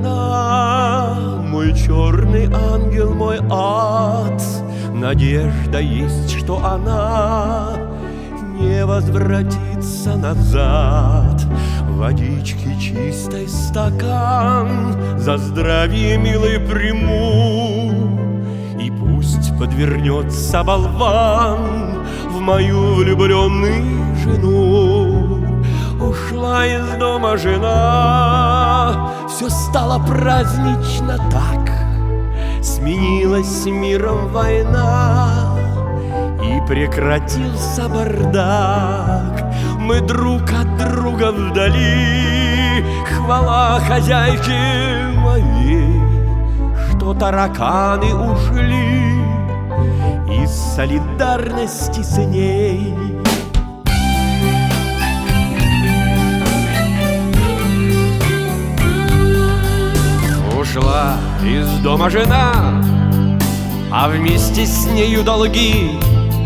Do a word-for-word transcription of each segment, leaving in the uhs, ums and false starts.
она, мой черный ангел, мой ад. Надежда есть, что она не возвратится назад. Водички чистой стакан за здравие милый приму, и пусть подвернется болван в мою влюбленную жену. Ушла из дома жена, все стало празднично так. Сменилась миром война, и прекратился бардак. Мы друг от друга вдали, хвала хозяйке моей, что тараканы ушли из солидарности с ней. Ушла из дома жена, а вместе с нею долги.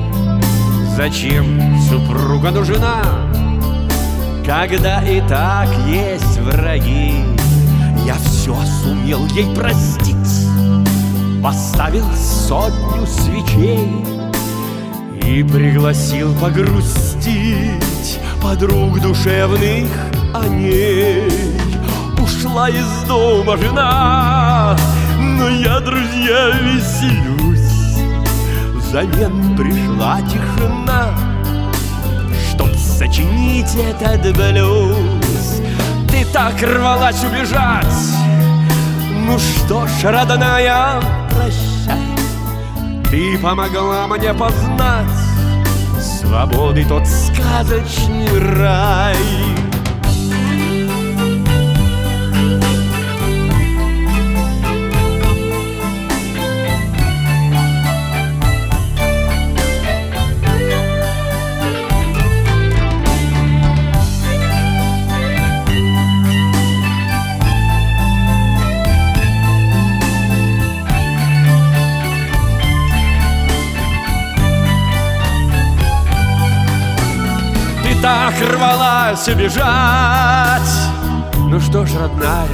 Зачем супруга нужна, когда и так есть враги? Я все сумел ей простить, поставил сотню свечей и пригласил погрустить подруг душевных о ней. Ушла из дома жена, но я, друзья, веселюсь. Взамен пришла тишина, чтоб сочинить этот блюз. Ты так рвалась убежать, ну что ж, родная, прощай. Ты помогла мне познать свободы тот сказочный рай. Так рвалась убежать, ну что ж, родная,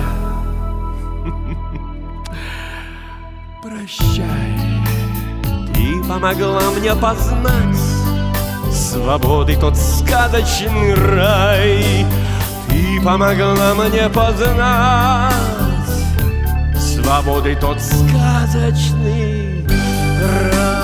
прощай. Ты помогла мне познать свободы тот сказочный рай. Ты помогла мне познать свободы тот сказочный рай.